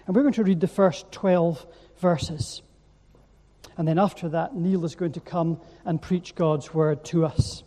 And we're going to read the first 12 verses. And then after that, Neil is going to come and preach God's word to us.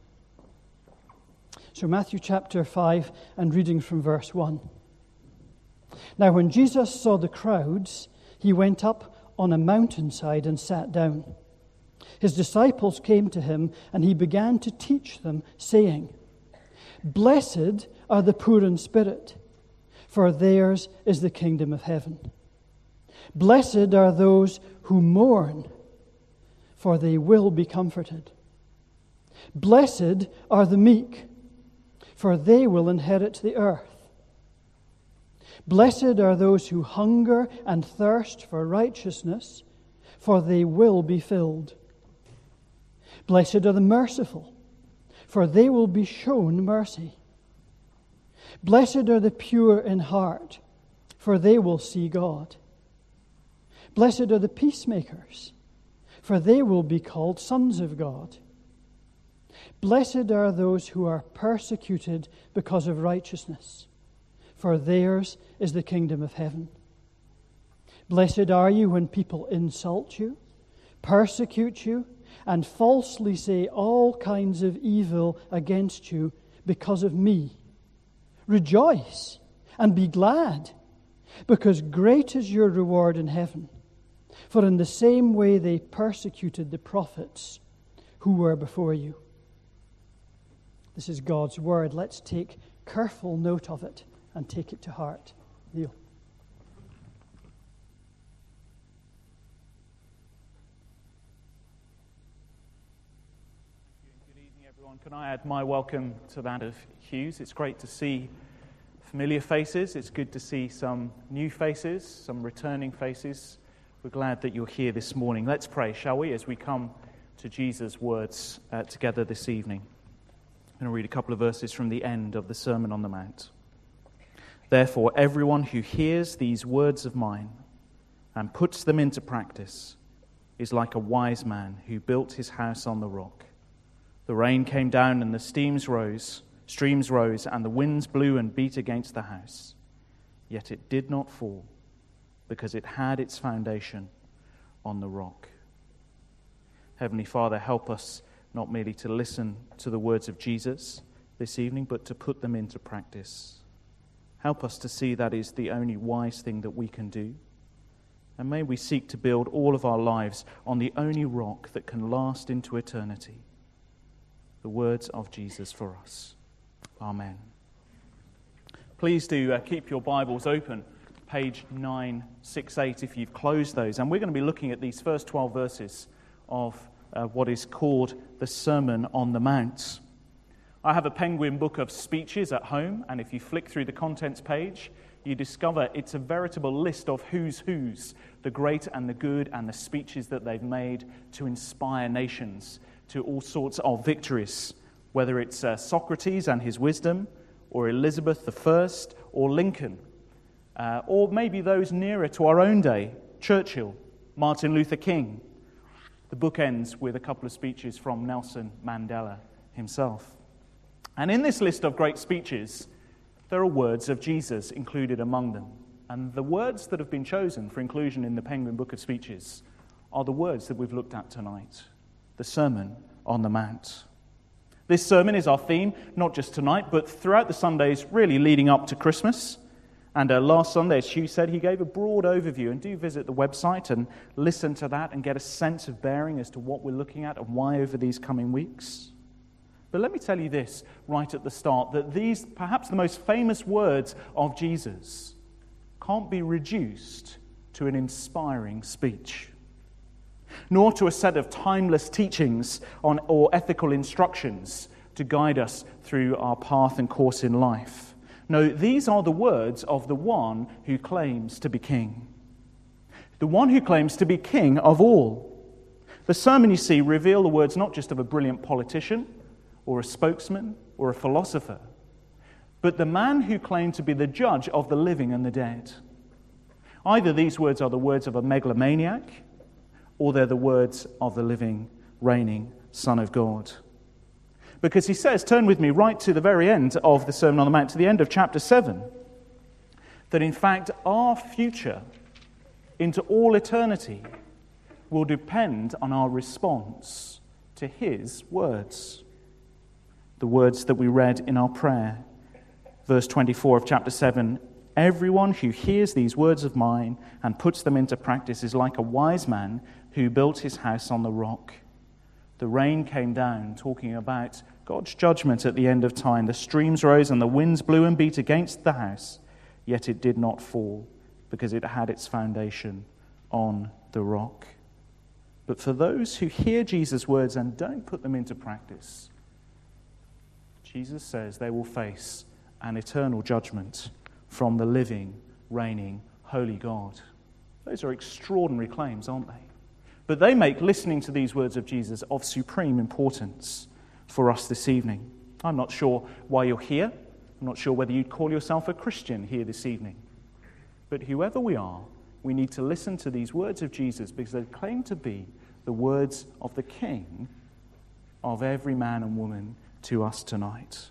So Matthew chapter 5 and reading from verse 1. Now when Jesus saw the crowds, he went up on a mountainside and sat down. His disciples came to him, and he began to teach them, saying, Blessed are the poor in spirit, for theirs is the kingdom of heaven. Blessed are those who mourn, for they will be comforted. Blessed are the meek, for they will inherit the earth. Blessed are those who hunger and thirst for righteousness, for they will be filled. Blessed are the merciful, for they will be shown mercy. Blessed are the pure in heart, for they will see God. Blessed are the peacemakers, for they will be called sons of God. Blessed are those who are persecuted because of righteousness, for theirs is the kingdom of heaven. Blessed are you when people insult you, persecute you, and falsely say all kinds of evil against you because of me. Rejoice and be glad, because great is your reward in heaven. For in the same way they persecuted the prophets who were before you. This is God's word. Let's take careful note of it and take it to heart. Neil. Good evening, everyone. Can I add my welcome to that of Hugh's? It's great to see familiar faces. It's good to see some new faces, some returning faces. We're glad that you're here this morning. Let's pray, shall we, as we come to Jesus' words together this evening. I'm going to read a couple of verses from the end of the Sermon on the Mount. Therefore, everyone who hears these words of mine and puts them into practice is like a wise man who built his house on the rock. The rain came down and the streams rose, and the winds blew and beat against the house. Yet it did not fall, because it had its foundation on the rock. Heavenly Father, help us not merely to listen to the words of Jesus this evening, but to put them into practice. Help us to see that is the only wise thing that we can do. And may we seek to build all of our lives on the only rock that can last into eternity, the words of Jesus for us. Amen. Please do keep your Bibles open, page 968 if you've closed those. And we're going to be looking at these first 12 verses of what is called the Sermon on the Mount. I have a Penguin book of speeches at home, and if you flick through the contents page, you discover it's a veritable list of who's, the great and the good, and the speeches that they've made to inspire nations to all sorts of victories, whether it's Socrates and his wisdom, or Elizabeth I, or Lincoln, or maybe those nearer to our own day, Churchill, Martin Luther King. The book ends with a couple of speeches from Nelson Mandela himself. And in this list of great speeches, there are words of Jesus included among them. And the words that have been chosen for inclusion in the Penguin Book of Speeches are the words that we've looked at tonight, the Sermon on the Mount. This sermon is our theme, not just tonight, but throughout the Sundays really leading up to Christmas. And last Sunday, as Hugh said, he gave a broad overview. And do visit the website and listen to that and get a sense of bearing as to what we're looking at and why over these coming weeks. But let me tell you this right at the start, that these, perhaps the most famous words of Jesus, can't be reduced to an inspiring speech, nor to a set of timeless teachings or ethical instructions to guide us through our path and course in life. No, these are the words of the one who claims to be king. The one who claims to be king of all. The sermon, you see, reveal the words not just of a brilliant politician or a spokesman or a philosopher, but the man who claimed to be the judge of the living and the dead. Either these words are the words of a megalomaniac, or they're the words of the living, reigning Son of God. Because he says, turn with me right to the very end of the Sermon on the Mount, to the end of chapter 7. that in fact our future into all eternity will depend on our response to his words. The words that we read in our prayer. Verse 24 of chapter 7, everyone who hears these words of mine and puts them into practice is like a wise man who built his house on the rock. The rain came down, talking about God's judgment at the end of time. The streams rose and the winds blew and beat against the house, yet it did not fall, because it had its foundation on the rock. But for those who hear Jesus' words and don't put them into practice, Jesus says they will face an eternal judgment from the living, reigning, holy God. Those are extraordinary claims, aren't they? But they make listening to these words of Jesus of supreme importance for us this evening. I'm not sure why you're here. I'm not sure whether you'd call yourself a Christian here this evening. But whoever we are, we need to listen to these words of Jesus because they claim to be the words of the King of every man and woman to us tonight.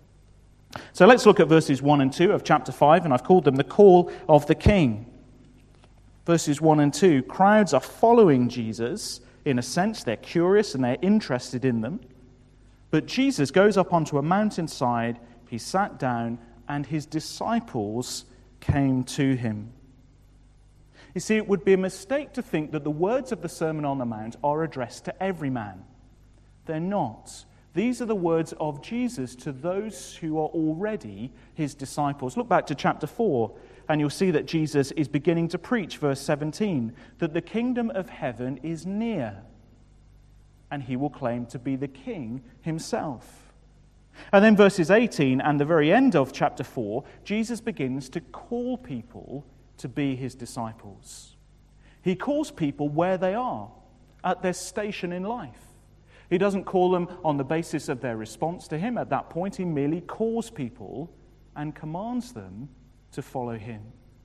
So let's look at verses 1 and 2 of chapter 5, and I've called them the call of the King. Verses 1 and 2, crowds are following Jesus. In a sense, they're curious and they're interested in them. But Jesus goes up onto a mountainside, he sat down, and his disciples came to him. You see, it would be a mistake to think that the words of the Sermon on the Mount are addressed to every man. They're not. These are the words of Jesus to those who are already his disciples. Look back to chapter 4, and you'll see that Jesus is beginning to preach, verse 17, that the kingdom of heaven is near, and he will claim to be the king himself. And then verses 18 and the very end of chapter 4, Jesus begins to call people to be his disciples. He calls people where they are, at their station in life. He doesn't call them on the basis of their response to him. At that point, he merely calls people and commands them to follow him.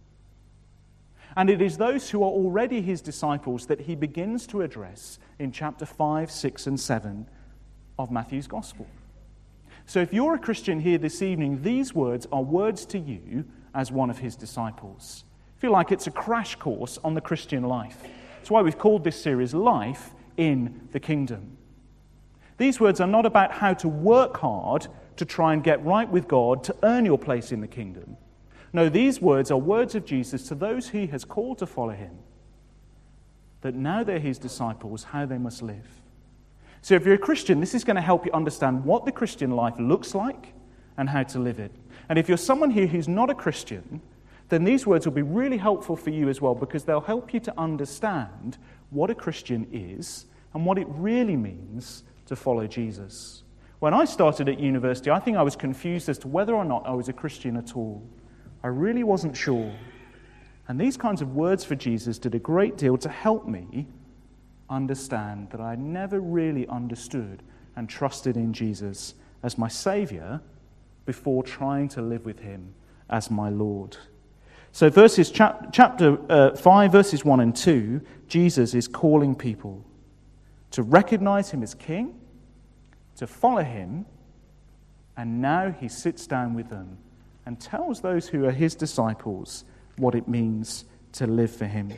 And it is those who are already his disciples that he begins to address in chapter 5, 6, and 7 of Matthew's Gospel. So if you're a Christian here this evening, these words are words to you as one of his disciples. I feel like it's a crash course on the Christian life. That's why we've called this series Life in the Kingdom. These words are not about how to work hard to try and get right with God to earn your place in the kingdom. No, these words are words of Jesus to those he has called to follow him, that now they're his disciples, how they must live. So if you're a Christian, this is going to help you understand what the Christian life looks like and how to live it. And if you're someone here who's not a Christian, then these words will be really helpful for you as well, because they'll help you to understand what a Christian is and what it really means to follow Jesus. When I started at university, I think I was confused as to whether or not I was a Christian at all. I really wasn't sure. And these kinds of words for Jesus did a great deal to help me understand that I never really understood and trusted in Jesus as my Savior before trying to live with him as my Lord. So chapter 5, verses 1 and 2, Jesus is calling people to recognize him as king, to follow him, and now he sits down with them and tells those who are his disciples what it means to live for him.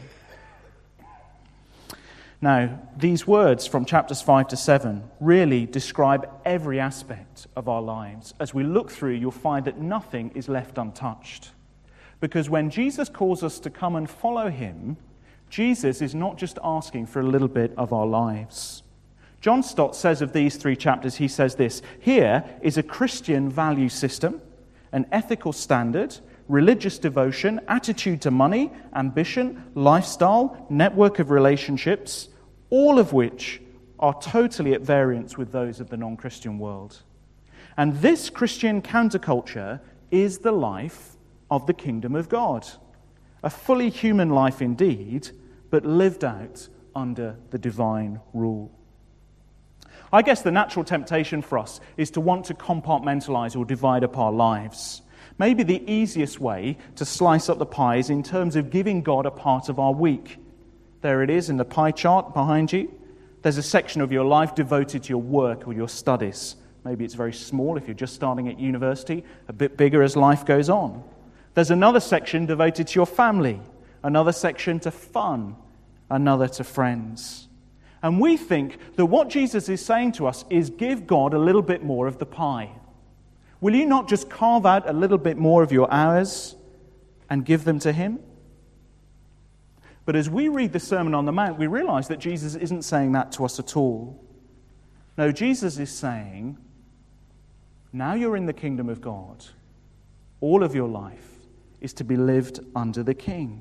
Now, these words from chapters 5 to 7 really describe every aspect of our lives. As we look through, you'll find that nothing is left untouched. Because when Jesus calls us to come and follow him, Jesus is not just asking for a little bit of our lives. John Stott says of these 3 chapters, he says this: here is a Christian value system, an ethical standard, religious devotion, attitude to money, ambition, lifestyle, network of relationships, all of which are totally at variance with those of the non-Christian world. And this Christian counterculture is the life of the kingdom of God. A fully human life indeed, but lived out under the divine rule. I guess the natural temptation for us is to want to compartmentalize or divide up our lives. Maybe the easiest way to slice up the pie is in terms of giving God a part of our week. There it is in the pie chart behind you. There's a section of your life devoted to your work or your studies. Maybe it's very small if you're just starting at university, a bit bigger as life goes on. There's another section devoted to your family, another section to fun, another to friends. And we think that what Jesus is saying to us is give God a little bit more of the pie. Will you not just carve out a little bit more of your hours and give them to him? But as we read the Sermon on the Mount, we realize that Jesus isn't saying that to us at all. No, Jesus is saying, now you're in the kingdom of God. All of your life is to be lived under the King.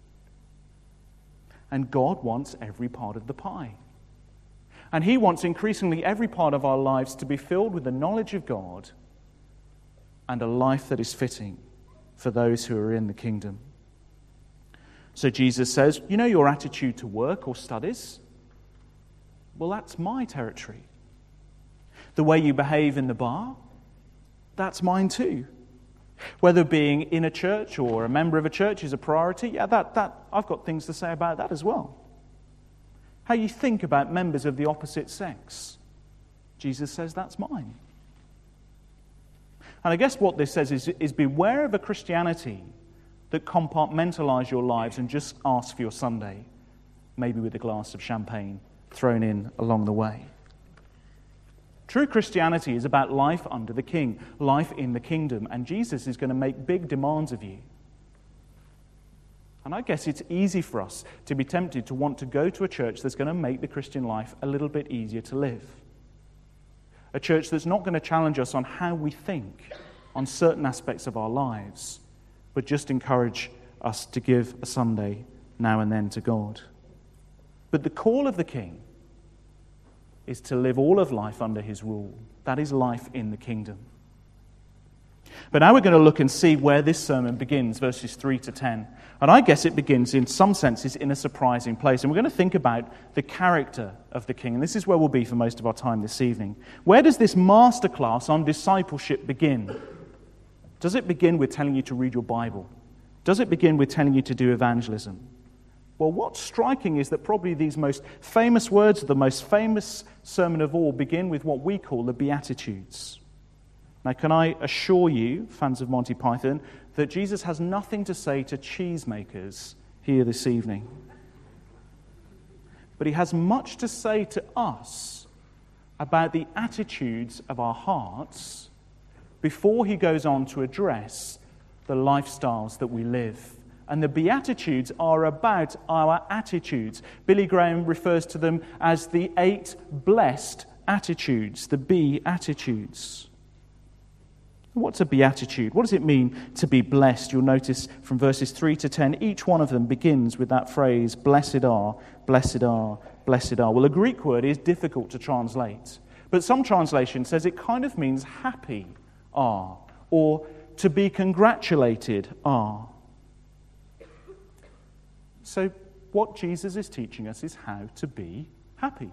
And God wants every part of the pie. And he wants increasingly every part of our lives to be filled with the knowledge of God and a life that is fitting for those who are in the kingdom. So Jesus says, you know your attitude to work or studies? Well, that's my territory. The way you behave in the bar? That's mine too. Whether being in a church or a member of a church is a priority, yeah, that I've got things to say about that as well. How you think about members of the opposite sex, Jesus says that's mine. And I guess what this says is beware of a Christianity that compartmentalises your lives and just asks for your Sunday, maybe with a glass of champagne thrown in along the way. True Christianity is about life under the King, life in the kingdom, and Jesus is going to make big demands of you. And I guess it's easy for us to be tempted to want to go to a church that's going to make the Christian life a little bit easier to live. A church that's not going to challenge us on how we think on certain aspects of our lives, but just encourage us to give a Sunday now and then to God. But the call of the King is to live all of life under his rule. That is life in the kingdom. But now we're going to look and see where this sermon begins, verses 3 to 10. And I guess it begins, in some senses, in a surprising place. And we're going to think about the character of the King. And this is where we'll be for most of our time this evening. Where does this masterclass on discipleship begin? Does it begin with telling you to read your Bible? Does it begin with telling you to do evangelism? Well, what's striking is that probably these most famous words, the most famous sermon of all, begin with what we call the Beatitudes. Now, can I assure you, fans of Monty Python, that Jesus has nothing to say to cheesemakers here this evening. But he has much to say to us about the attitudes of our hearts before he goes on to address the lifestyles that we live. And the Beatitudes are about our attitudes. Billy Graham refers to them as the 8 blessed attitudes, the Beatitudes. What's a beatitude? What does it mean to be blessed? You'll notice from verses 3 to 10, each one of them begins with that phrase, blessed are, blessed are, blessed are. Well, the Greek word is difficult to translate, but some translation says it kind of means happy are, or to be congratulated are. So what Jesus is teaching us is how to be happy.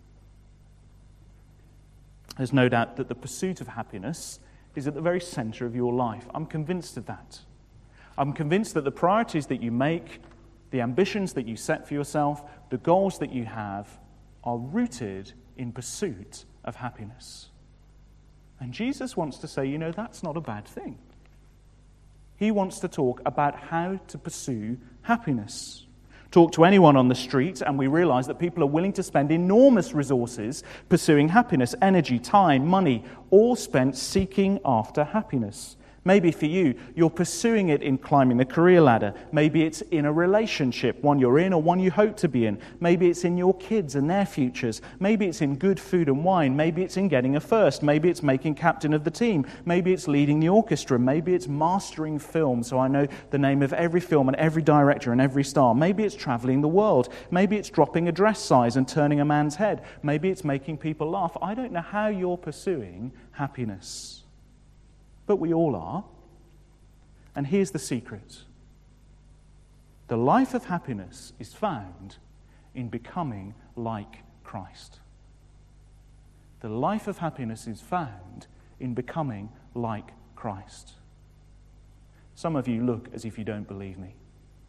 There's no doubt that the pursuit of happiness is at the very center of your life. I'm convinced of that. I'm convinced that the priorities that you make, the ambitions that you set for yourself, the goals that you have, are rooted in pursuit of happiness. And Jesus wants to say, that's not a bad thing. He wants to talk about how to pursue happiness. Talk to anyone on the street and we realize that people are willing to spend enormous resources pursuing happiness, energy, time, money, all spent seeking after happiness. Maybe for you, you're pursuing it in climbing the career ladder. Maybe it's in a relationship, one you're in or one you hope to be in. Maybe it's in your kids and their futures. Maybe it's in good food and wine. Maybe it's in getting a first. Maybe it's making captain of the team. Maybe it's leading the orchestra. Maybe it's mastering film, so I know the name of every film and every director and every star. Maybe it's traveling the world. Maybe it's dropping a dress size and turning a man's head. Maybe it's making people laugh. I don't know how you're pursuing happiness. But we all are. And here's the secret. The life of happiness is found in becoming like Christ. The life of happiness is found in becoming like Christ. Some of you look as if you don't believe me.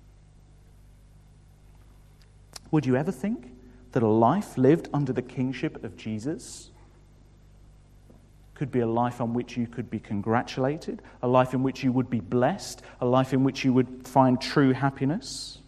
Would you ever think that a life lived under the kingship of Jesus could be a life on which you could be congratulated, a life in which you would be blessed, a life in which you would find true happiness.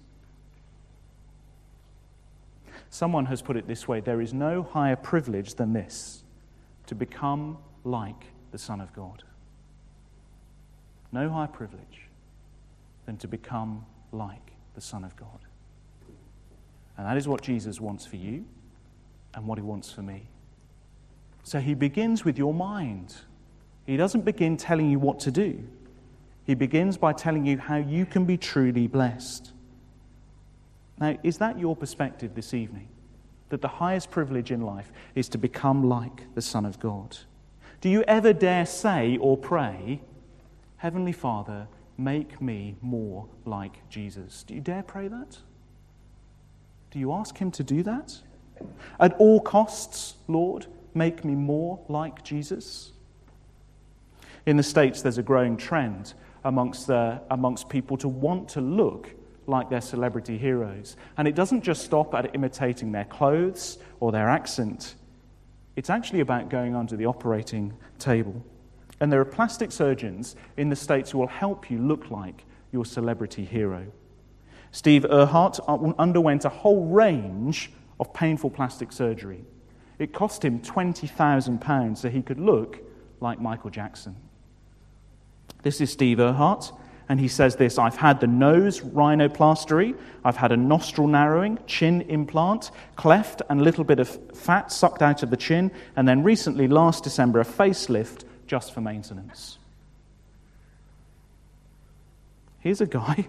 Someone has put it this way: there is no higher privilege than this, to become like the Son of God. No higher privilege than to become like the Son of God. And that is what Jesus wants for you and what he wants for me. So he begins with your mind. He doesn't begin telling you what to do. He begins by telling you how you can be truly blessed. Now, is that your perspective this evening? That the highest privilege in life is to become like the Son of God? Do you ever dare say or pray, Heavenly Father, make me more like Jesus? Do you dare pray that? Do you ask him to do that? At all costs, Lord, make me more like Jesus? In the States, there's a growing trend amongst people to want to look like their celebrity heroes. And it doesn't just stop at imitating their clothes or their accent. It's actually about going under the operating table. And there are plastic surgeons in the States who will help you look like your celebrity hero. Steve Earhart underwent a whole range of painful plastic surgery. It cost him £20,000 so he could look like Michael Jackson. This is Steve Earhart, and he says this: I've had the nose rhinoplasty, I've had a nostril narrowing, chin implant, cleft and a little bit of fat sucked out of the chin, and then recently, last December, a facelift just for maintenance. Here's a guy,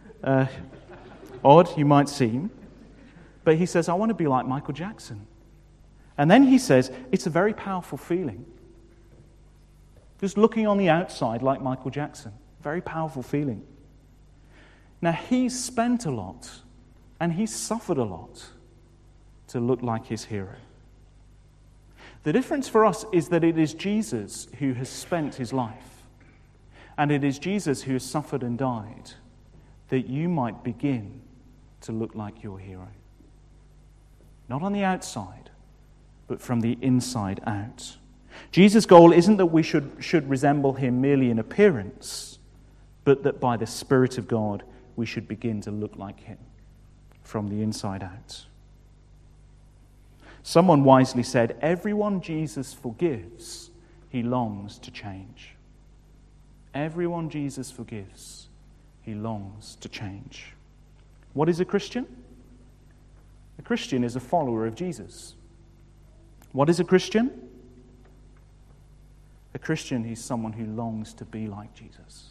odd you might seem, but he says, I want to be like Michael Jackson. And then he says, it's a very powerful feeling. Just looking on the outside like Michael Jackson. Very powerful feeling. Now, he's spent a lot and he's suffered a lot to look like his hero. The difference for us is that it is Jesus who has spent his life, and it is Jesus who has suffered and died, that you might begin to look like your hero. Not on the outside, but from the inside out. Jesus' goal isn't that we should resemble him merely in appearance, but that by the Spirit of God we should begin to look like him from the inside out. Someone wisely said, everyone Jesus forgives, he longs to change. Everyone Jesus forgives, he longs to change. What is a Christian? A Christian is a follower of Jesus. What is a Christian? A Christian is someone who longs to be like Jesus.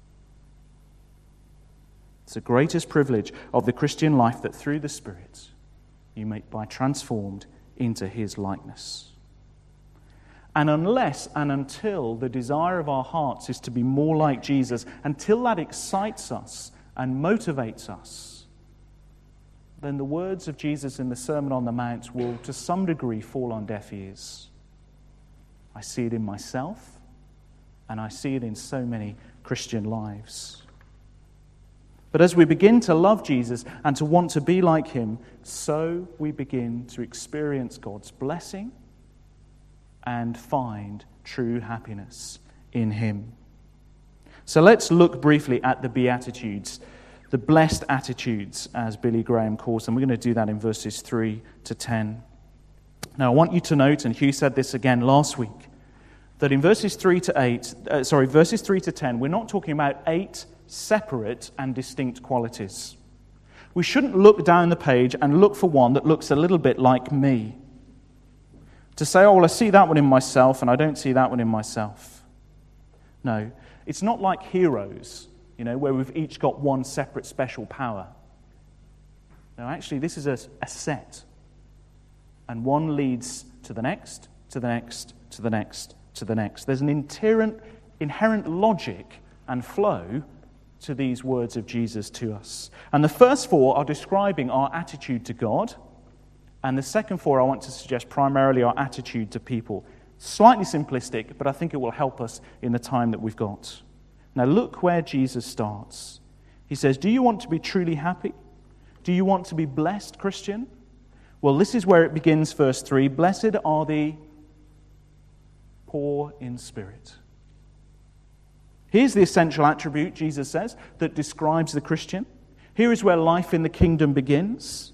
It's the greatest privilege of the Christian life that through the Spirit you may be transformed into his likeness. And unless and until the desire of our hearts is to be more like Jesus, until that excites us and motivates us, then the words of Jesus in the Sermon on the Mount will to some degree fall on deaf ears. I see it in myself, and I see it in so many Christian lives. But as we begin to love Jesus and to want to be like him, so we begin to experience God's blessing and find true happiness in him. So let's look briefly at the Beatitudes, the blessed attitudes, as Billy Graham calls them. We're going to do that in verses 3 to 10. Now, I want you to note, and Hugh said this again last week, that in verses 3 to 10, we're not talking about 8 separate and distinct qualities. We shouldn't look down the page and look for one that looks a little bit like me. To say, oh, well, I see that one in myself and I don't see that one in myself. No, it's not like Heroes, where we've each got one separate special power. No, actually, this is a set. And one leads to the next, to the next, to the next, to the next. There's an inherent logic and flow to these words of Jesus to us. And the first 4 are describing our attitude to God. And the second 4, I want to suggest primarily our attitude to people. Slightly simplistic, but I think it will help us in the time that we've got. Now look where Jesus starts. He says, do you want to be truly happy? Do you want to be blessed, Christian? Well, this is where it begins, verse 3. Blessed are the poor in spirit. Here's the essential attribute, Jesus says, that describes the Christian. Here is where life in the kingdom begins.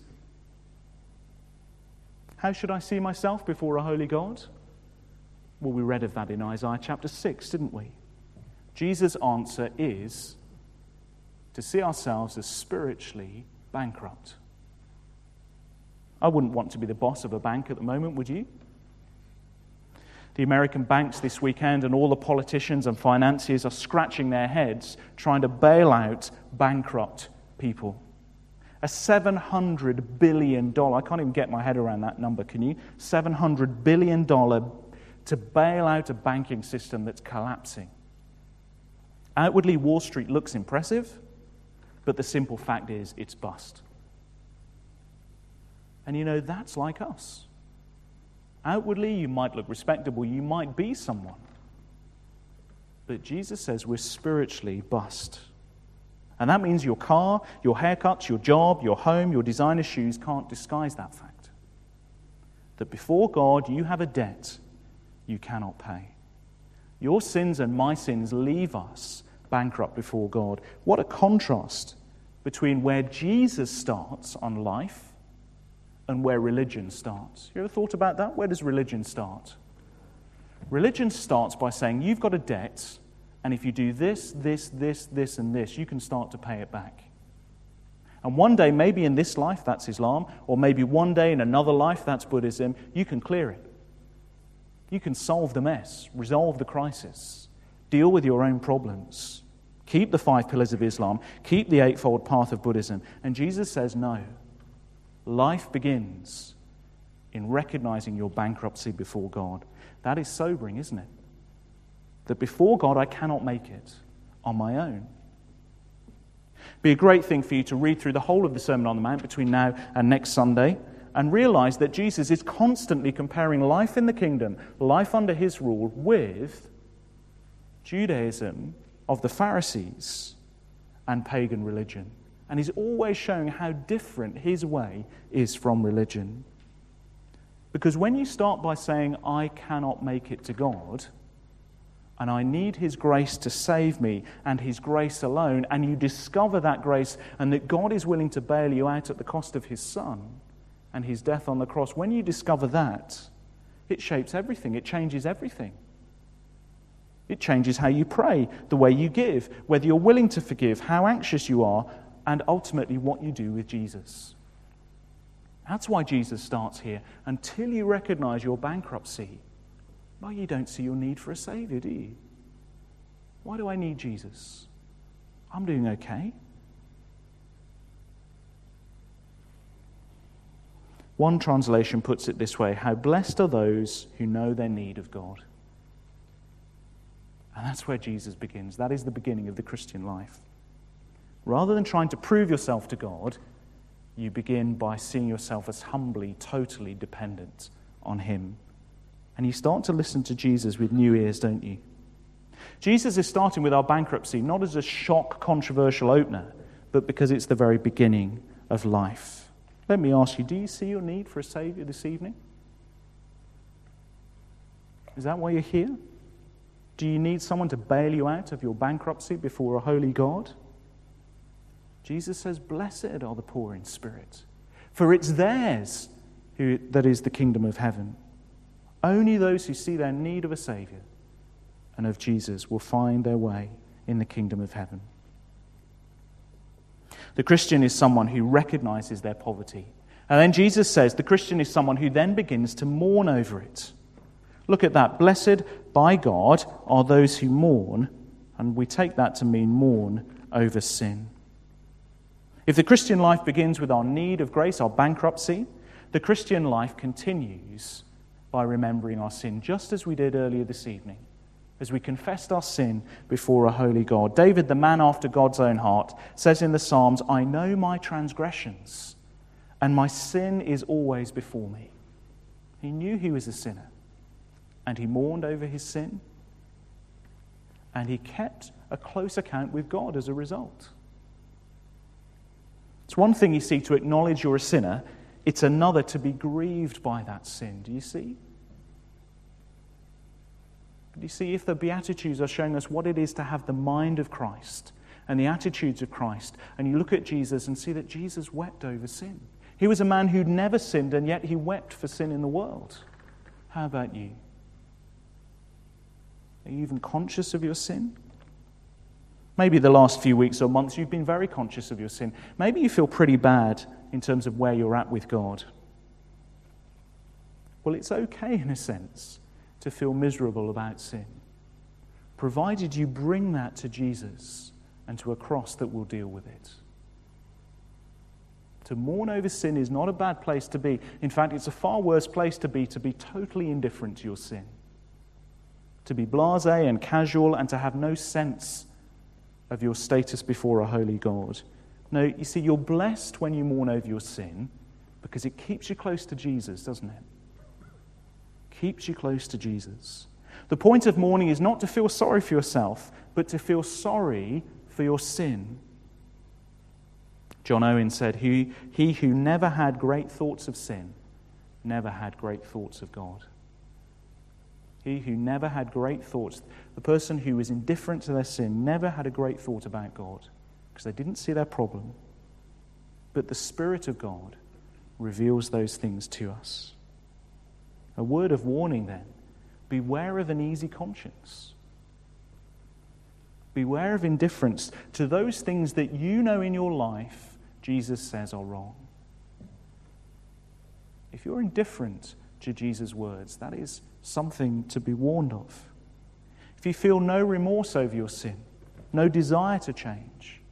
How should I see myself before a holy God? Well, we read of that in Isaiah chapter 6, didn't we? Jesus' answer is to see ourselves as spiritually bankrupt. I wouldn't want to be the boss of a bank at the moment, would you? The American banks this weekend and all the politicians and financiers are scratching their heads trying to bail out bankrupt people. A $700 billion, I can't even get my head around that number, can you? $700 billion to bail out a banking system that's collapsing. Outwardly, Wall Street looks impressive, but the simple fact is it's bust. And you know, that's like us. Outwardly, you might look respectable, you might be someone. But Jesus says we're spiritually bust. And that means your car, your haircuts, your job, your home, your designer shoes can't disguise that fact. That before God, you have a debt you cannot pay. Your sins and my sins leave us bankrupt before God. What a contrast between where Jesus starts on life and where religion starts. You ever thought about that? Where does religion start? Religion starts by saying you've got a debt, and if you do this, this, and this, you can start to pay it back. And one day, maybe in this life, that's Islam, or maybe one day in another life, that's Buddhism, you can clear it. You can solve the mess, resolve the crisis, deal with your own problems, keep the 5 pillars of Islam, keep the 8-fold path of Buddhism. And Jesus says no. Life begins in recognizing your bankruptcy before God. That is sobering, isn't it? That before God I cannot make it on my own. Be a great thing for you to read through the whole of the Sermon on the Mount between now and next Sunday and realize that Jesus is constantly comparing life in the kingdom, life under his rule, with Judaism of the Pharisees and pagan religion. And he's always showing how different his way is from religion. Because when you start by saying, I cannot make it to God, and I need his grace to save me, and his grace alone, and you discover that grace, and that God is willing to bail you out at the cost of his Son and his death on the cross, when you discover that, it shapes everything. It changes everything. It changes how you pray, the way you give, whether you're willing to forgive, how anxious you are, and ultimately what you do with Jesus. That's why Jesus starts here. Until you recognize your bankruptcy, well, you don't see your need for a Savior, do you? Why do I need Jesus? I'm doing okay. One translation puts it this way: how blessed are those who know their need of God. And that's where Jesus begins. That is the beginning of the Christian life. Rather than trying to prove yourself to God, you begin by seeing yourself as humbly, totally dependent on him. And you start to listen to Jesus with new ears, don't you? Jesus is starting with our bankruptcy, not as a shock, controversial opener, but because it's the very beginning of life. Let me ask you, do you see your need for a Savior this evening? Is that why you're here? Do you need someone to bail you out of your bankruptcy before a holy God? Jesus says, blessed are the poor in spirit, for it's theirs that is the kingdom of heaven. Only those who see their need of a Savior and of Jesus will find their way in the kingdom of heaven. The Christian is someone who recognizes their poverty. And then Jesus says the Christian is someone who then begins to mourn over it. Look at that. Blessed by God are those who mourn, and we take that to mean mourn over sin. If the Christian life begins with our need of grace, our bankruptcy, the Christian life continues by remembering our sin, just as we did earlier this evening, as we confessed our sin before a holy God. David, the man after God's own heart, says in the Psalms, I know my transgressions, and my sin is always before me. He knew he was a sinner, and he mourned over his sin, and he kept a close account with God as a result. It's one thing, you see, to acknowledge you're a sinner. It's another to be grieved by that sin. Do you see? But you see, if the Beatitudes are showing us what it is to have the mind of Christ and the attitudes of Christ, and you look at Jesus and see that Jesus wept over sin. He was a man who'd never sinned, and yet he wept for sin in the world. How about you? Are you even conscious of your sin? Maybe the last few weeks or months you've been very conscious of your sin. Maybe you feel pretty bad in terms of where you're at with God. Well, it's okay in a sense to feel miserable about sin, provided you bring that to Jesus and to a cross that will deal with it. To mourn over sin is not a bad place to be. In fact, it's a far worse place to be totally indifferent to your sin. To be blasé and casual and to have no sense of your status before a holy God. No, you see, you're blessed when you mourn over your sin because it keeps you close to Jesus, doesn't it? Keeps you close to Jesus. The point of mourning is not to feel sorry for yourself, but to feel sorry for your sin. John Owen said, he who never had great thoughts of sin, never had great thoughts of God. He who never had great thoughts, the person who was indifferent to their sin, never had a great thought about God because they didn't see their problem. But the Spirit of God reveals those things to us. A word of warning then, beware of an easy conscience. Beware of indifference to those things that you know in your life Jesus says are wrong. If you're indifferent to Jesus' words, that is something to be warned of. If you feel no remorse over your sin, no desire to change,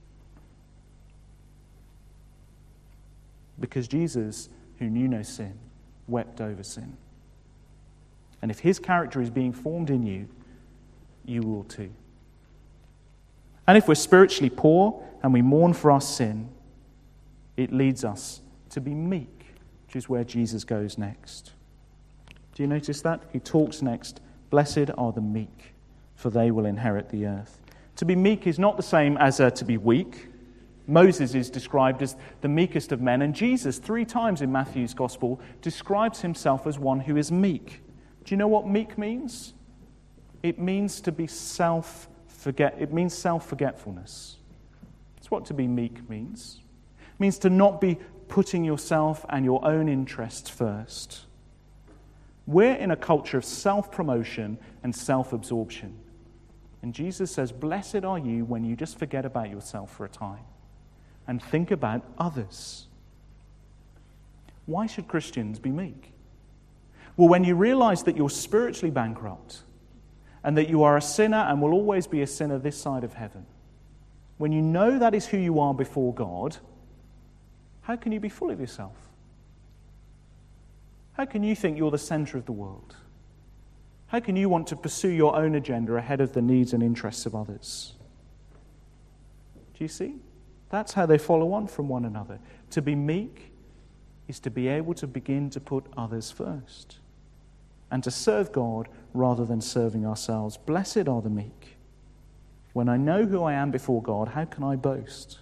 because Jesus, who knew no sin, wept over sin. And if his character is being formed in you, you will too. And if we're spiritually poor and we mourn for our sin, it leads us to be meek, which is where Jesus goes next. Do you notice that? He talks next, blessed are the meek, for they will inherit the earth. To be meek is not the same as to be weak. Moses is described as the meekest of men, and Jesus, 3 times in Matthew's Gospel, describes himself as one who is meek. Do you know what meek means? It means to be it means self-forgetfulness. That's what to be meek means. It means to not be putting yourself and your own interests first. We're in a culture of self-promotion and self-absorption. And Jesus says, blessed are you when you just forget about yourself for a time and think about others. Why should Christians be meek? Well, when you realize that you're spiritually bankrupt and that you are a sinner and will always be a sinner this side of heaven, when you know that is who you are before God, how can you be full of yourself? How can you think you're the center of the world? How can you want to pursue your own agenda ahead of the needs and interests of others? Do you see? That's how they follow on from one another. To be meek is to be able to begin to put others first and to serve God rather than serving ourselves. Blessed are the meek. When I know who I am before God, how can I boast?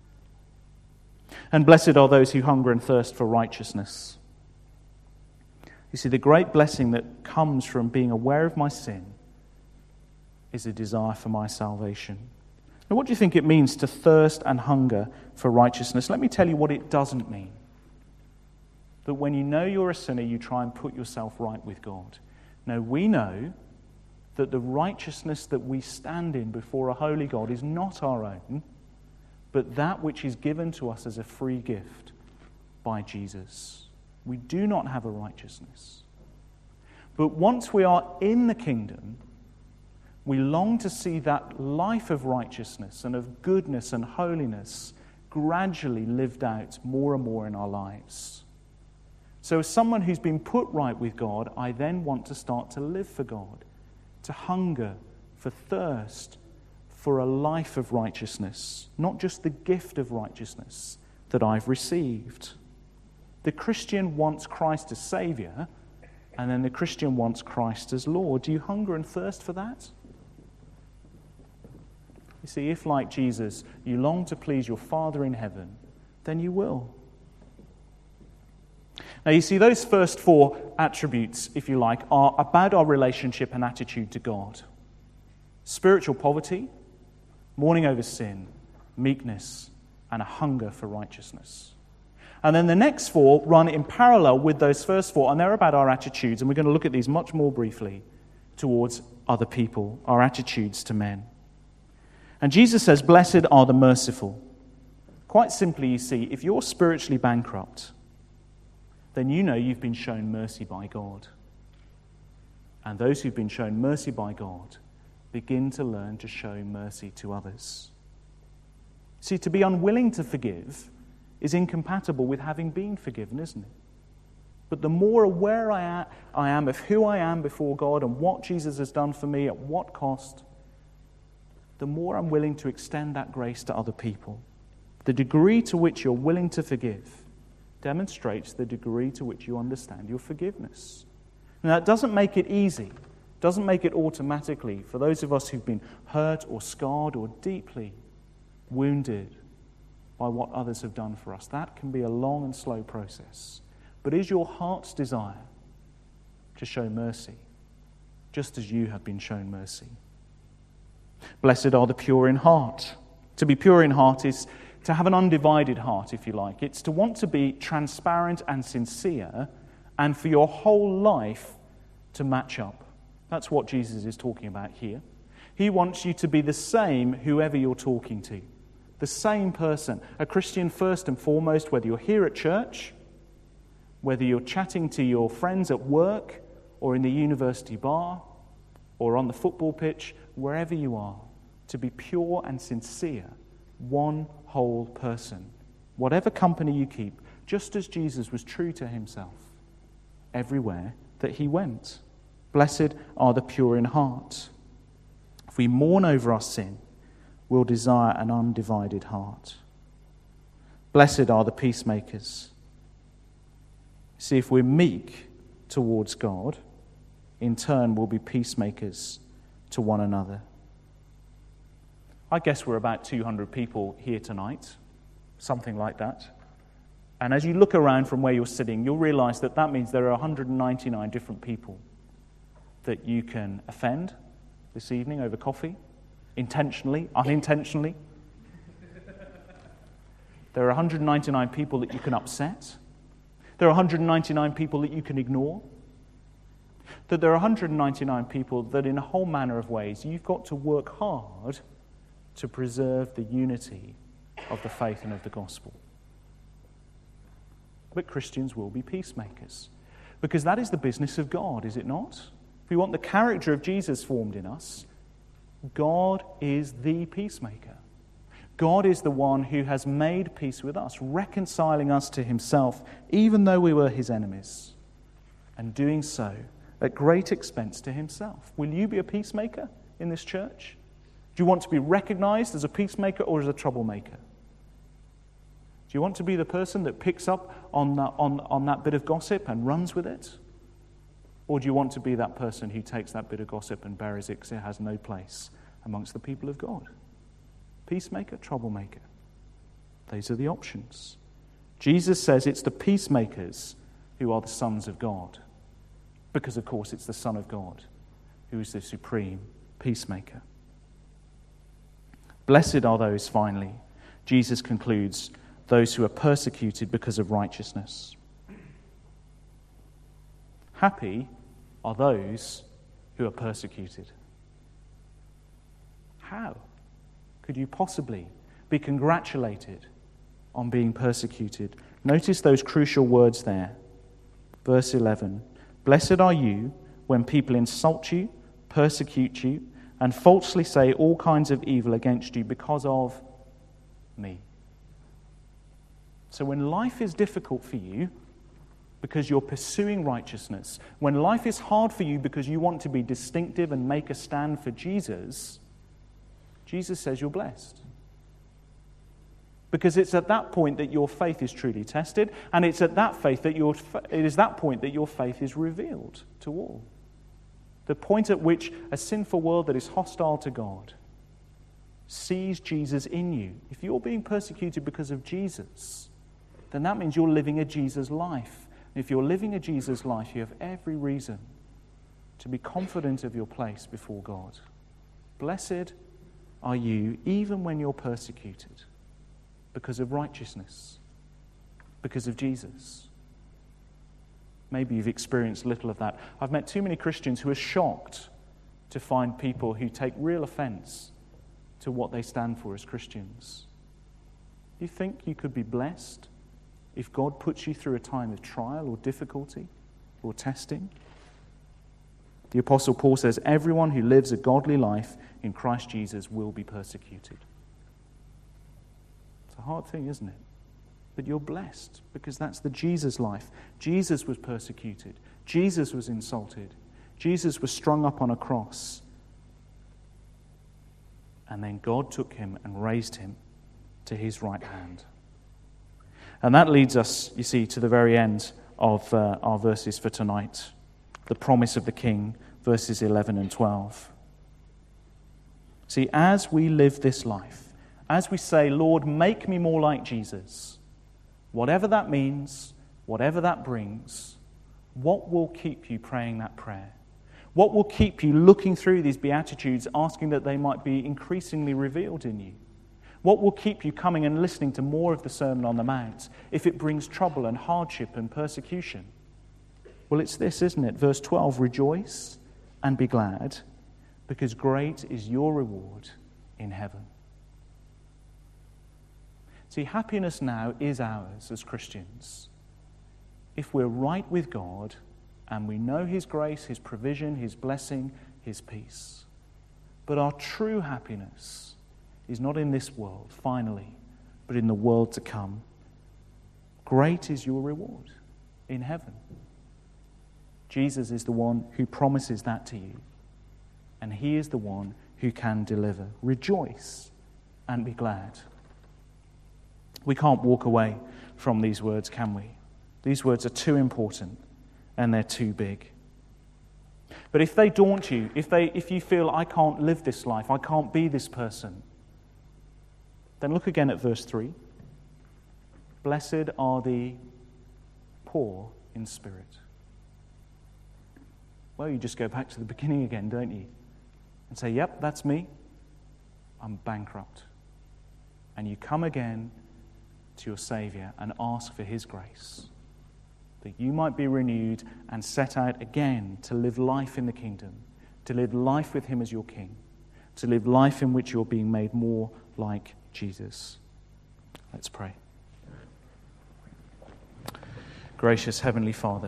And blessed are those who hunger and thirst for righteousness. You see, the great blessing that comes from being aware of my sin is a desire for my salvation. Now, what do you think it means to thirst and hunger for righteousness? Let me tell you what it doesn't mean. That when you know you're a sinner, you try and put yourself right with God. No, we know that the righteousness that we stand in before a holy God is not our own, but that which is given to us as a free gift by Jesus. We do not have a righteousness. But once we are in the kingdom, we long to see that life of righteousness and of goodness and holiness gradually lived out more and more in our lives. So as someone who's been put right with God, I then want to start to live for God, to hunger, for thirst, for a life of righteousness, not just the gift of righteousness that I've received. The Christian wants Christ as Savior, and then the Christian wants Christ as Lord. Do you hunger and thirst for that? You see, if like Jesus, you long to please your Father in heaven, then you will. Now, you see, those first four attributes, if you like, are about our relationship and attitude to God. Spiritual poverty, mourning over sin, meekness, and a hunger for righteousness. And then the next four run in parallel with those first four, and they're about our attitudes, and we're going to look at these much more briefly towards other people, our attitudes to men. And Jesus says, blessed are the merciful. Quite simply, you see, if you're spiritually bankrupt, then you know you've been shown mercy by God. And those who've been shown mercy by God begin to learn to show mercy to others. See, to be unwilling to forgive is incompatible with having been forgiven, isn't it? But the more aware I am of who I am before God and what Jesus has done for me at what cost, the more I'm willing to extend that grace to other people. The degree to which you're willing to forgive demonstrates the degree to which you understand your forgiveness. Now, that doesn't make it easy, doesn't make it automatically for those of us who've been hurt or scarred or deeply wounded by what others have done for us. That can be a long and slow process. But is your heart's desire to show mercy, just as you have been shown mercy? Blessed are the pure in heart. To be pure in heart is to have an undivided heart, if you like. It's to want to be transparent and sincere, and for your whole life to match up. That's what Jesus is talking about here. He wants you to be the same whoever you're talking to. The same person. A Christian first and foremost, whether you're here at church, whether you're chatting to your friends at work, or in the university bar, or on the football pitch, wherever you are, to be pure and sincere, one whole person. Whatever company you keep, just as Jesus was true to himself everywhere that he went. Blessed are the pure in heart. If we mourn over our sin, we'll desire an undivided heart. Blessed are the peacemakers. See, if we're meek towards God, in turn we'll be peacemakers to one another. I guess we're about 200 people here tonight, something like that. And as you look around from where you're sitting, you'll realize that that means there are 199 different people that you can offend this evening over coffee, intentionally, unintentionally. There are 199 people that you can upset. There are 199 people that you can ignore. That there are 199 people that in a whole manner of ways you've got to work hard to preserve the unity of the faith and of the gospel. But Christians will be peacemakers, because that is the business of God, is it not? If we want the character of Jesus formed in us, God is the peacemaker. God is the one who has made peace with us, reconciling us to himself, even though we were his enemies, and doing so at great expense to himself. Will you be a peacemaker in this church? Do you want to be recognized as a peacemaker or as a troublemaker? Do you want to be the person that picks up on that bit of gossip and runs with it? Or do you want to be that person who takes that bit of gossip and buries it because it has no place amongst the people of God? Peacemaker, troublemaker. Those are the options. Jesus says it's the peacemakers who are the sons of God. Because, of course, it's the Son of God who is the supreme peacemaker. Blessed are those, finally, Jesus concludes, those who are persecuted because of righteousness. Happy are those who are persecuted. How could you possibly be congratulated on being persecuted? Notice those crucial words there. Verse 11. Blessed are you when people insult you, persecute you, and falsely say all kinds of evil against you because of me. So when life is difficult for you because you're pursuing righteousness, when life is hard for you because you want to be distinctive and make a stand for Jesus, Jesus says you're blessed. Because it's at that point that your faith is truly tested, and it's at that faith that it is that point that your faith is revealed to all. The point at which a sinful world that is hostile to God sees Jesus in you. If you're being persecuted because of Jesus, then that means you're living a Jesus life. If you're living a Jesus life, you have every reason to be confident of your place before God. Blessed are you even when you're persecuted because of righteousness, because of Jesus. Maybe you've experienced little of that. I've met too many Christians who are shocked to find people who take real offense to what they stand for as Christians. Do you think you could be blessed if God puts you through a time of trial or difficulty or testing? The Apostle Paul says, everyone who lives a godly life in Christ Jesus will be persecuted. It's a hard thing, isn't it? But you're blessed because that's the Jesus life. Jesus was persecuted. Jesus was insulted. Jesus was strung up on a cross. And then God took him and raised him to his right hand. And that leads us, you see, to the very end of our verses for tonight. The promise of the King, verses 11 and 12. See, as we live this life, as we say, Lord, make me more like Jesus, whatever that means, whatever that brings, what will keep you praying that prayer? What will keep you looking through these Beatitudes, asking that they might be increasingly revealed in you? What will keep you coming and listening to more of the Sermon on the Mount if it brings trouble and hardship and persecution? Well, it's this, isn't it? Verse 12, rejoice and be glad, because great is your reward in heaven. See, happiness now is ours as Christians. If we're right with God and we know his grace, his provision, his blessing, his peace. But our true happiness is not in this world, finally, but in the world to come. Great is your reward in heaven. Jesus is the one who promises that to you, and he is the one who can deliver. Rejoice and be glad. We can't walk away from these words, can we? These words are too important and they're too big. But if they daunt you, if you feel, I can't live this life, I can't be this person, then look again at verse 3. Blessed are the poor in spirit. Well, you just go back to the beginning again, don't you? And say, yep, that's me. I'm bankrupt. And you come again to your Savior and ask for his grace, that you might be renewed and set out again to live life in the kingdom, to live life with him as your King, to live life in which you're being made more like Jesus. Let's pray. Gracious Heavenly Father,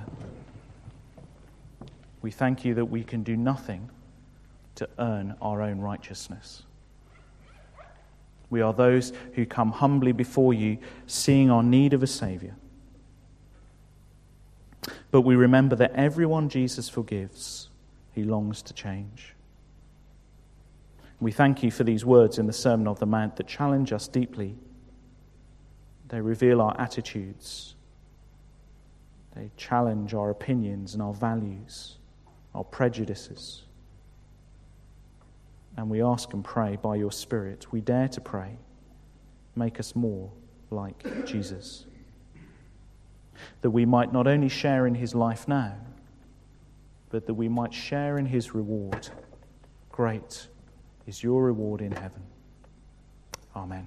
we thank you that we can do nothing to earn our own righteousness. We are those who come humbly before you, seeing our need of a Saviour. But we remember that everyone Jesus forgives, he longs to change. We thank you for these words in the Sermon on the Mount that challenge us deeply. They reveal our attitudes. They challenge our opinions and our values, our prejudices. And we ask and pray by your Spirit, we dare to pray, make us more like Jesus. That we might not only share in his life now, but that we might share in his reward. Great is your reward in heaven. Amen.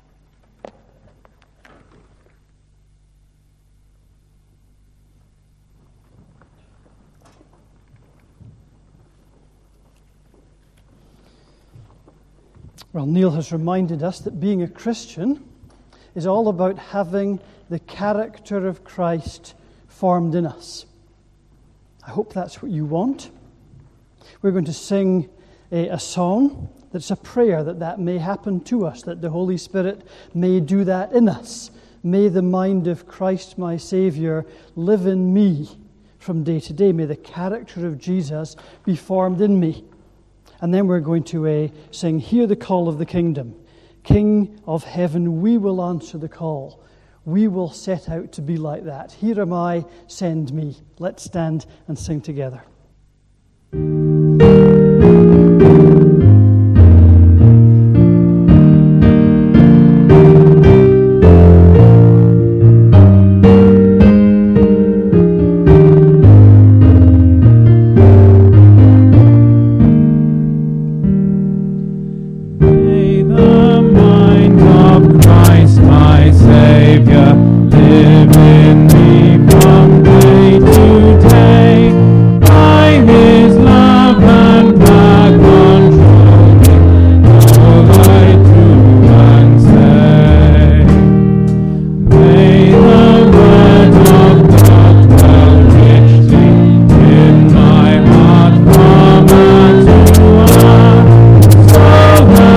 Well, Neil has reminded us that being a Christian is all about having the character of Christ formed in us. I hope that's what you want. We're going to sing a song that's a prayer that may happen to us, that the Holy Spirit may do that in us. May the mind of Christ, my Saviour, live in me from day to day. May the character of Jesus be formed in me. And then we're going to sing, Hear the Call of the Kingdom. King of heaven, we will answer the call. We will set out to be like that. Here am I, send me. Let's stand and sing together.